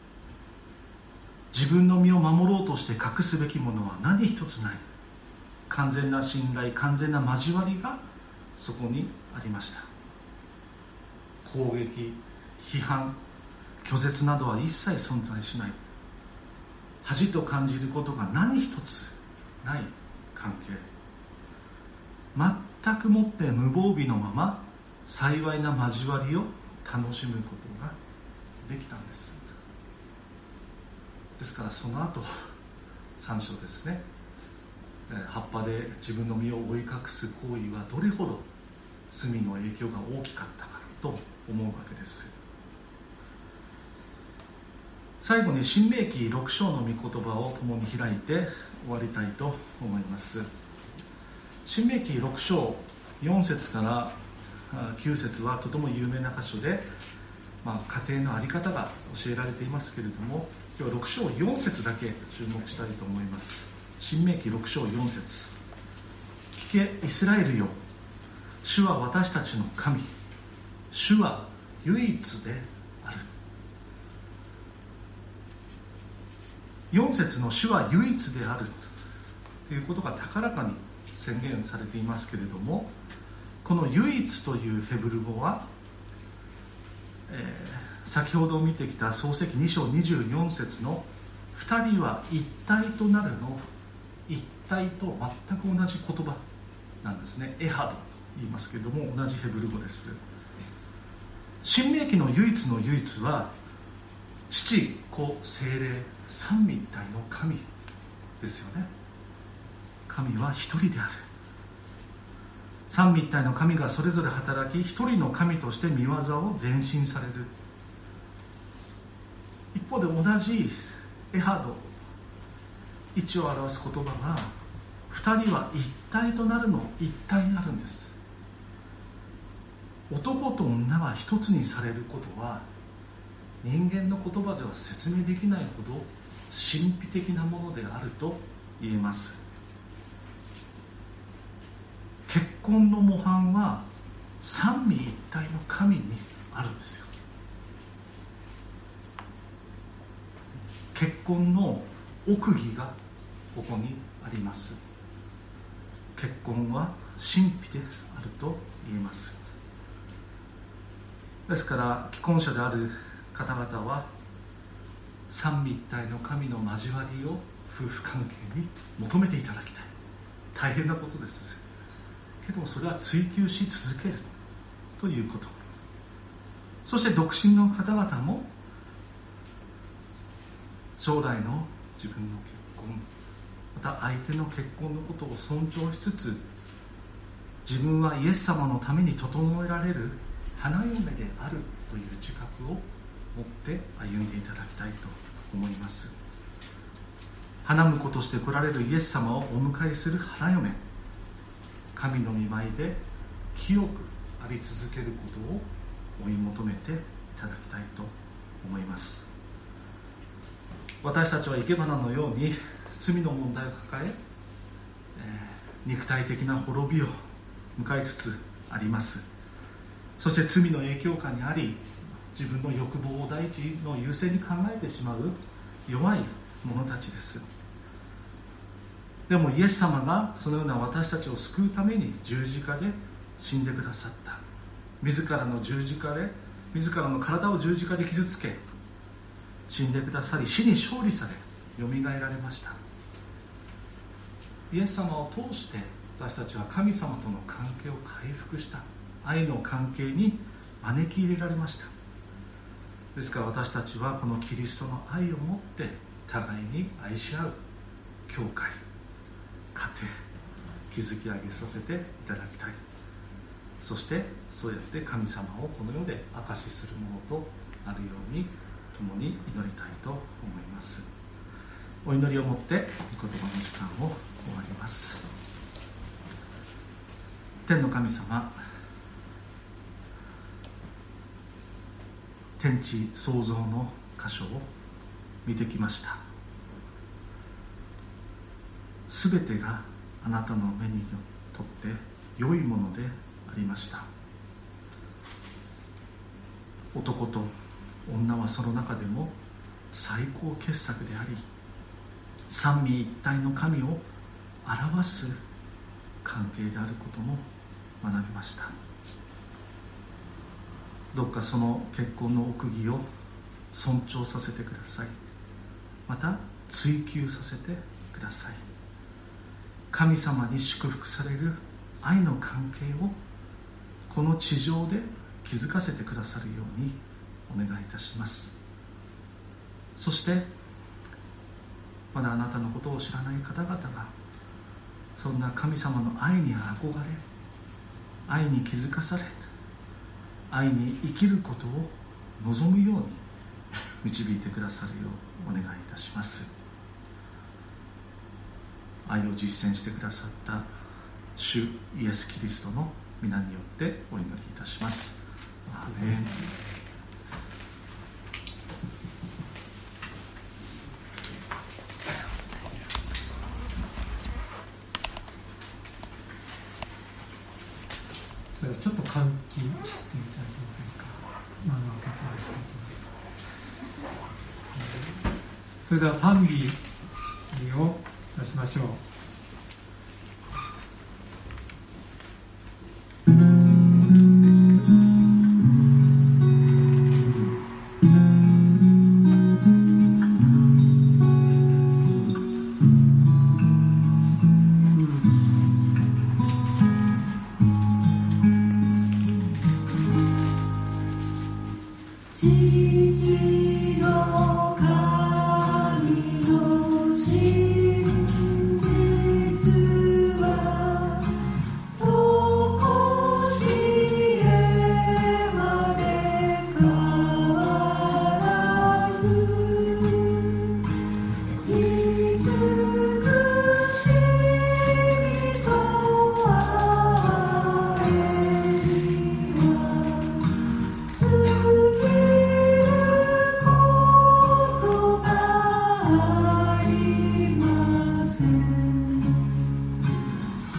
自分の身を守ろうとして隠すべきものは何一つない。完全な信頼、完全な交わりがそこにありました。攻撃、批判、拒絶などは一切存在しない。恥と感じることが何一つない関係。全くもって無防備のまま幸いな交わりを楽しむことができたんです。ですからその後さん章ですね、葉っぱで自分の身を覆い隠す行為はどれほど罪の影響が大きかったかと思うわけです。最後に新明記ろく章の御言葉を共に開いて終わりたいと思います。新明記ろく章よん節からきゅう節はとても有名な箇所で、まあ、家庭の在り方が教えられていますけれども、今日はろく章よん節だけ注目したいと思います。新明記ろく章よん節、聞けイスラエルよ、主は私たちの神、主は唯一である。よん節の主は唯一であるということが高らかに宣言されていますけれども、この唯一というヘブル語は、えー、先ほど見てきた創世記に章にじゅうよん節の二人は一体となるの一体と全く同じ言葉なんですね。エハドと言いますけれども、同じヘブル語です。新明記の唯一の唯一は父、子、聖霊三位一体の神ですよね。神は一人である。三位一体の神がそれぞれ働き、一人の神として御業を前進される。一方で同じエハド、一を表す言葉が二人は一体となるの一体になるんです。男と女は一つにされることは人間の言葉では説明できないほど神秘的なものであると言えます。結婚の模範は三位一体の神にあるんですよ。結婚の奥義がここにあります。結婚は神秘であると言えます。ですから既婚者である方々は三位一体の神の交わりを夫婦関係に求めていただきたい。大変なことです。けどそれは追求し続けるということ。そして独身の方々も将来の自分の結婚、また相手の結婚のことを尊重しつつ、自分はイエス様のために整えられる花嫁であるという自覚を持って歩んでいただきたいと思います。花婿として来られるイエス様をお迎えする花嫁、神の御前で清くあり続けることを追い求めていただきたいと思います。私たちは生け花のように罪の問題を抱え、えー、肉体的な滅びを迎えつつあります。そして罪の影響下にあり、自分の欲望を第一の優先に考えてしまう弱い者たちです。でもイエス様がそのような私たちを救うために十字架で死んでくださった。自らの十字架で自らの体を十字架で傷つけ死んでくださり、死に勝利されよみがえられました。イエス様を通して私たちは神様との関係を回復した愛の関係に招き入れられました。ですから私たちはこのキリストの愛を持って互いに愛し合う教会、家庭築き上げさせていただきたい。そしてそうやって神様をこの世で証しするものとなるように共に祈りたいと思います。お祈りをもって御言葉の時間を終わります。天の神様、天地創造の箇所を見てきました。すべてがあなたの目にとって良いものでありました。男と女はその中でも最高傑作であり、三位一体の神を表す関係であることも学びました。どうかその結婚の奥義を尊重させてください。また追求させてください。神様に祝福される愛の関係をこの地上で築かせてくださるようにお願いいたします。そしてまだあなたのことを知らない方々がそんな神様の愛に憧れ、愛に気づかされ、愛に生きることを望むように導いてくださるようお願いいたします。愛を実践してくださった主イエス・キリストの皆によってお祈りいたします。アーメン。 それはちょっと換気していただけませんか。窓を開けていただきます。それでは賛美を出しましょう。 父の神の信じ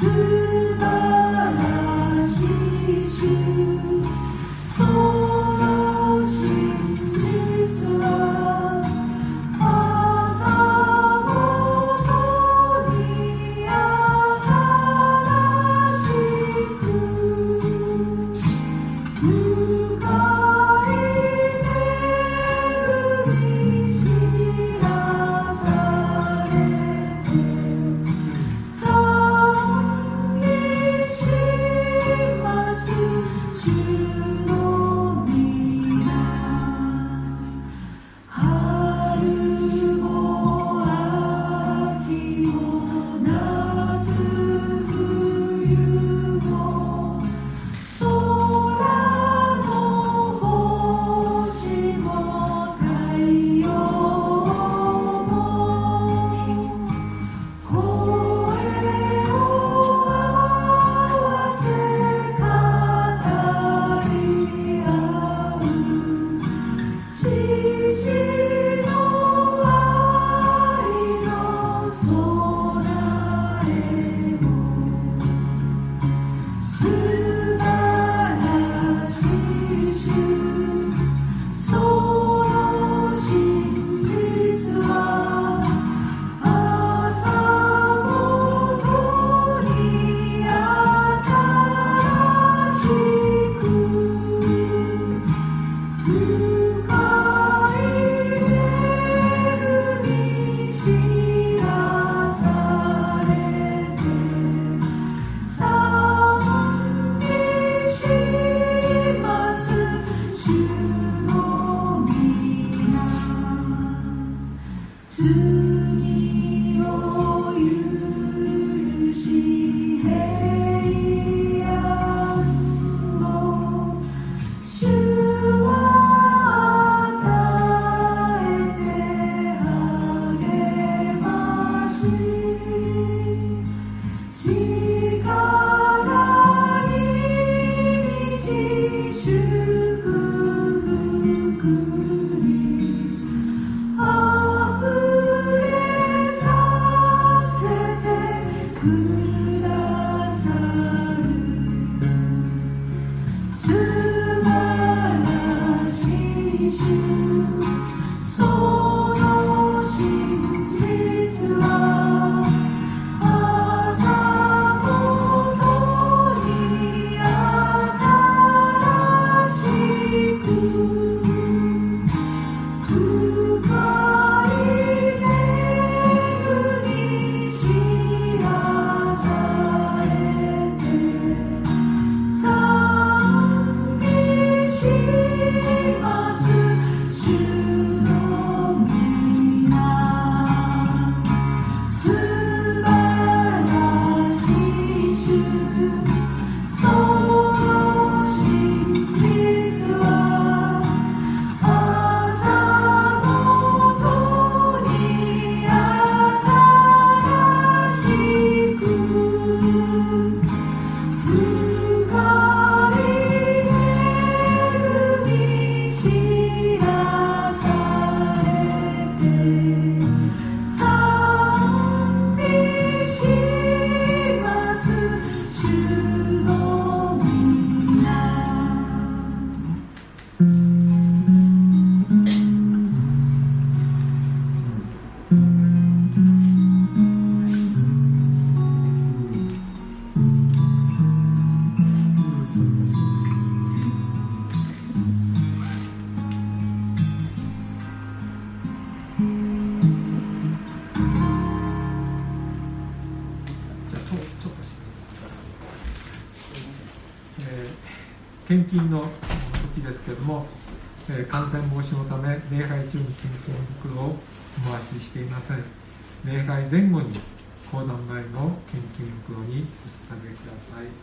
献金の時ですけれども、えー、感染防止のため礼拝中に献金袋をお回ししていません。礼拝前後に講談前の献金袋にお捧げください。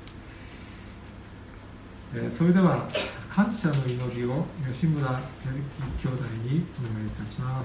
えー、それでは感謝の祈りを吉村照樹兄弟にお願いいたします。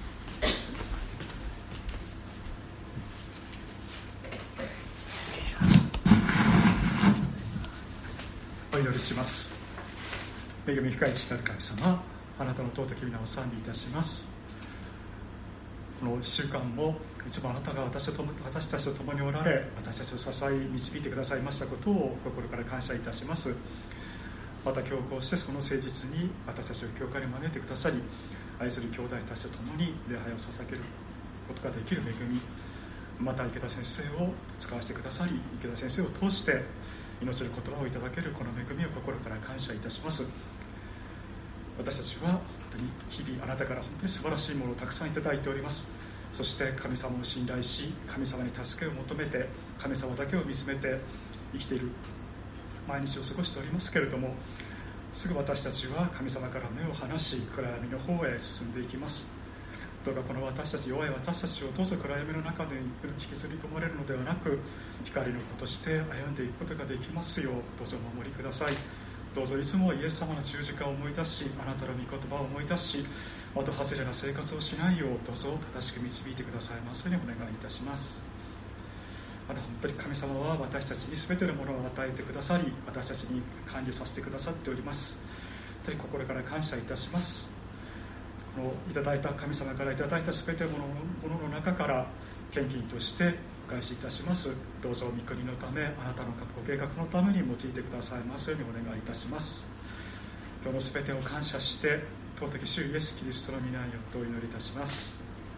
お祈りします。恵み深い父なる神様、あなたの尊き皆を賛美いたします。 このいっしゅうかんもいつもあなたが私と私たちと共におられ、私たちを支え導いてくださいましたことを心から感謝いたします。また今日こうしてその誠実に私たちを教会に招いてくださり、愛する兄弟たちと共に礼拝を捧げることができる恵み、また池田先生を使わせてくださり、池田先生を通して命の言葉をいただけるこの恵みを心から感謝いたします。私たちは本当に日々あなたから本当に素晴らしいものをたくさんいただいております。そして神様を信頼し、神様に助けを求めて、神様だけを見つめて生きている毎日を過ごしておりますけれども、すぐ私たちは神様から目を離し暗闇の方へ進んでいきます。どうかこの私たち、弱い私たちをどうぞ暗闇の中で引きずり込まれるのではなく、光の子として歩んでいくことができますようどうぞお守りください。どうぞいつもイエス様の十字架を思い出し、あなたの御言葉を思い出し、的外れな生活をしないようどうぞ正しく導いてくださいますようにお願いいたします。また本当に神様は私たちに全てのものを与えてくださり、私たちに管理させてくださっております。本当に心から感謝いたします。このいただいた神様からいただいた全てのものの中から献金としてお返しいたします。どうぞ御国のため、あなたのご計画のために用いてくださいますようにお願いいたします。今日の全てを感謝して尊き主イエスキリストの皆によってお祈りいたします。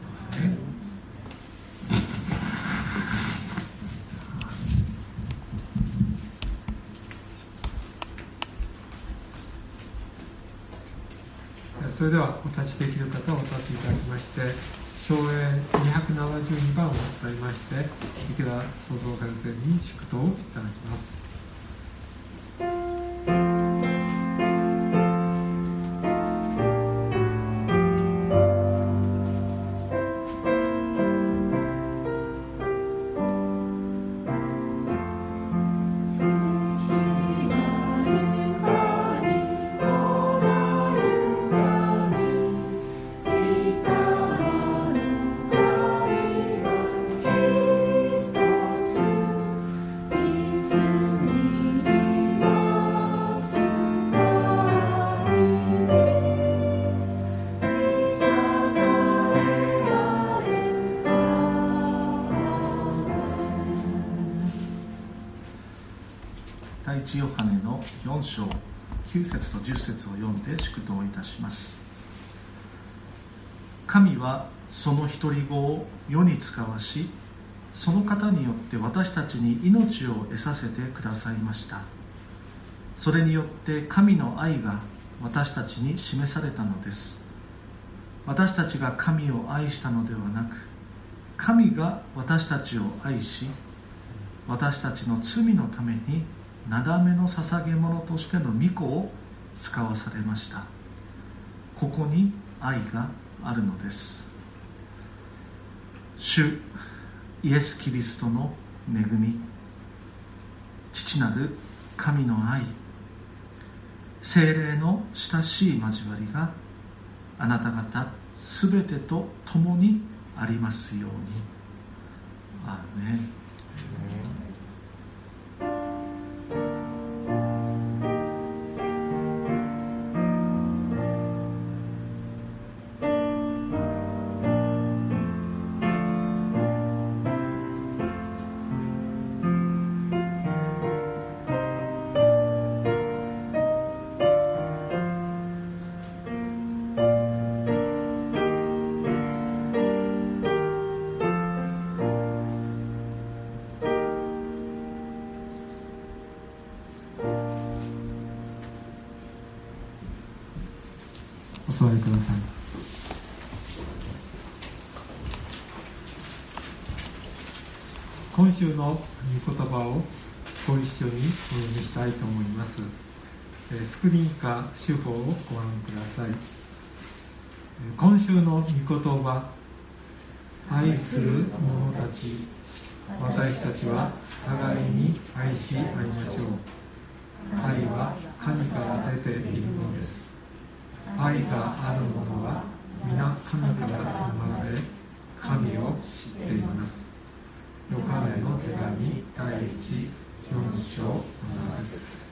それではお立ちできる方をお立ちいただきまして、唱詠にひゃくななじゅうにばんを歌いまして、池田創造先生に祝祷をいただきます。 第一ヨハネのよん章きゅう節とじゅっ節を読んで祝祷いたします。神はその独り子を世に使わし、その方によって私たちに命を得させてくださいました。それによって神の愛が私たちに示されたのです。私たちが神を愛したのではなく、神が私たちを愛し、私たちの罪のためになだめの捧げ物としての御子を使わされました。ここに愛があるのです。主イエス・キリストの恵み、父なる神の愛、聖霊の親しい交わりがあなた方すべてと共にありますように。アーメン。お座りください。今週の御言葉をご一緒にお読みしたいと思います。スクリーンか手法をご覧ください。今週の御言葉、愛する者たち、私たちは互いに愛し合いましょう。愛は神から出ているのです。愛がある者は皆神から生まれ、神を知っています。ヨハネの手紙第一、よん章なな節。